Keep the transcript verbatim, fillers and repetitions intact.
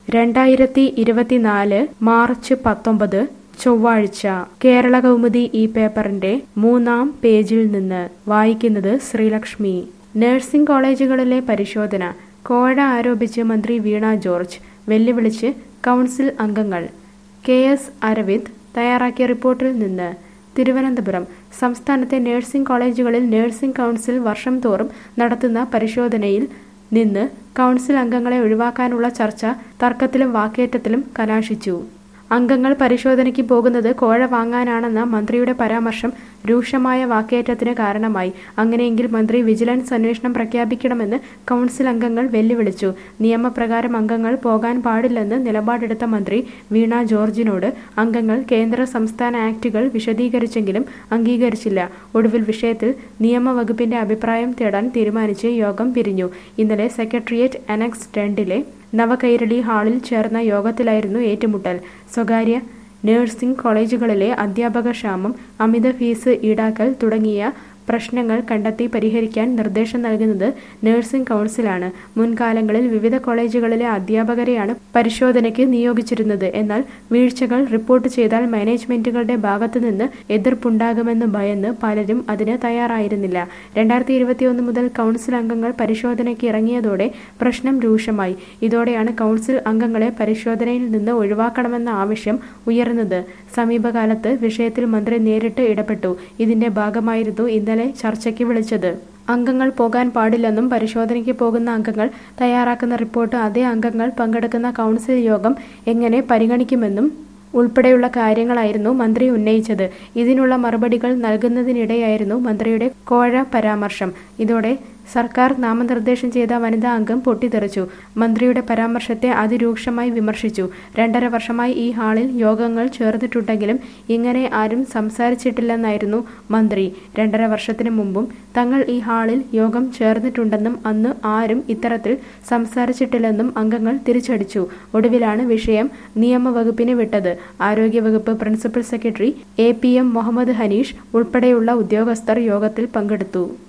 രണ്ടായിരത്തി ഇരുപത്തിനാല് മാർച്ച് പത്തൊമ്പത് ചൊവ്വാഴ്ച കേരള കൗമുദി ഈ പേപ്പറിന്റെ മൂന്നാം പേജിൽ നിന്ന് വായിക്കുന്നത് ശ്രീലക്ഷ്മി. നഴ്സിംഗ് കോളേജുകളിലെ പരിശോധന കോഴ ആരോപിച്ച് മന്ത്രി വീണ ജോർജ് വെല്ലുവിളിച്ച് കൗൺസിൽ അംഗങ്ങൾ. കെ എസ് അരവിന്ദ് തയ്യാറാക്കിയ റിപ്പോർട്ടിൽ നിന്ന് തിരുവനന്തപുരം. സംസ്ഥാനത്തെ നഴ്സിംഗ് കോളേജുകളിൽ നഴ്സിംഗ് കൗൺസിൽ വർഷം തോറും നടത്തുന്ന പരിശോധനയിൽ നിന്ന് കൗൺസിൽ അംഗങ്ങളെ ഒഴിവാക്കാനുള്ള ചർച്ച തർക്കത്തിലും വാക്കേറ്റത്തിലും കലാശിച്ചു. അംഗങ്ങൾ പരിശോധനയ്ക്ക് പോകുന്നത് കോഴ വാങ്ങാനാണെന്ന മന്ത്രിയുടെ പരാമർശം രൂക്ഷമായ വാക്കേറ്റത്തിന് കാരണമായി. അങ്ങനെയെങ്കിൽ മന്ത്രി വിജിലൻസ് അന്വേഷണം പ്രഖ്യാപിക്കണമെന്ന് കൗൺസിൽ അംഗങ്ങൾ വെല്ലുവിളിച്ചു. നിയമപ്രകാരം അംഗങ്ങൾ പോകാൻ പാടില്ലെന്ന് നിലപാടെടുത്ത മന്ത്രി വീണ ജോർജിനോട് അംഗങ്ങൾ കേന്ദ്ര സംസ്ഥാന ആക്ടുകൾ വിശദീകരിച്ചെങ്കിലും അംഗീകരിച്ചില്ല. ഒടുവിൽ വിഷയത്തിൽ നിയമവകുപ്പിന്റെ അഭിപ്രായം തേടാൻ തീരുമാനിച്ച് യോഗം പിരിഞ്ഞു. ഇന്നലെ സെക്രട്ടേറിയറ്റ് അനക്സ് രണ്ടിലെ നവകൈരളി ഹാളിൽ ചേർന്ന യോഗത്തിലായിരുന്നു ഏറ്റുമുട്ടൽ. സ്വകാര്യ നഴ്സിംഗ് കോളേജുകളിലെ അധ്യാപക ക്ഷാമം, അമിത ഫീസ് ഈടാക്കൽ തുടങ്ങിയ പ്രശ്നങ്ങൾ കണ്ടെത്തി പരിഹരിക്കാൻ നിർദ്ദേശം നൽകുന്നത് നഴ്സിംഗ് കൗൺസിലാണ്. മുൻകാലങ്ങളിൽ വിവിധ കോളേജുകളിലെ അധ്യാപകരെയാണ് പരിശോധനയ്ക്ക് നിയോഗിച്ചിരുന്നത്. എന്നാൽ വീഴ്ചകൾ റിപ്പോർട്ട് ചെയ്താൽ മാനേജ്മെന്റുകളുടെ ഭാഗത്തുനിന്ന് എതിർപ്പുണ്ടാകുമെന്ന് ഭയന്ന് പലരും അതിന് തയ്യാറായിരുന്നില്ല. രണ്ടായിരത്തി ഇരുപത്തിയൊന്ന് മുതൽ കൗൺസിൽ അംഗങ്ങൾ പരിശോധനയ്ക്ക് ഇറങ്ങിയതോടെ പ്രശ്നം രൂക്ഷമായി. ഇതോടെയാണ് കൗൺസിൽ അംഗങ്ങളെ പരിശോധനയിൽ നിന്ന് ഒഴിവാക്കണമെന്ന ആവശ്യം ഉയർന്നത്. സമീപകാലത്ത് വിഷയത്തിൽ മന്ത്രി നേരിട്ട് ഇടപെട്ടു. ഇതിന്റെ ഭാഗമായിരുന്നു ഇന്നലെ ചർച്ചയ്ക്ക് വിളിച്ചത്. അംഗങ്ങൾ പോകാൻ പാടില്ലെന്നും പരിശോധനയ്ക്ക് പോകുന്ന അംഗങ്ങൾ തയ്യാറാക്കുന്ന റിപ്പോർട്ട് അതേ അംഗങ്ങൾ പങ്കെടുക്കുന്ന കൗൺസിൽ യോഗം എങ്ങനെ പരിഗണിക്കുമെന്നും ഉൾപ്പെടെയുള്ള കാര്യങ്ങളായിരുന്നു മന്ത്രി ഉന്നയിച്ചത്. ഇതിനുള്ള മറുപടികൾ നൽകുന്നതിനിടെയായിരുന്നു മന്ത്രിയുടെ കോഴ പരാമർശം. ഇതോടെ സർക്കാർ നാമനിർദ്ദേശം ചെയ്ത വനിതാ അംഗം പൊട്ടിത്തെറിച്ചു. മന്ത്രിയുടെ പരാമർശത്തെ അതിരൂക്ഷമായി വിമർശിച്ചു. രണ്ടര വർഷമായി ഈ ഹാളിൽ യോഗങ്ങൾ ചേർന്നിട്ടുണ്ടെങ്കിലും ഇങ്ങനെ ആരും സംസാരിച്ചിട്ടില്ലെന്നായിരുന്നു മന്ത്രി. രണ്ടര വർഷത്തിന് മുമ്പും തങ്ങൾ ഈ ഹാളിൽ യോഗം ചേർന്നിട്ടുണ്ടെന്നും അന്ന് ആരും ഇത്തരത്തിൽ സംസാരിച്ചിട്ടില്ലെന്നും അംഗങ്ങൾ തിരിച്ചടിച്ചു. ഒടുവിലാണ് വിഷയം നിയമവകുപ്പിന് വിട്ടത്. ആരോഗ്യവകുപ്പ് principal secretary A P M Muhammad Hanish ഉൾപ്പെടെയുള്ള ഉദ്യോഗസ്ഥർ യോഗത്തിൽ പങ്കെടുത്തു.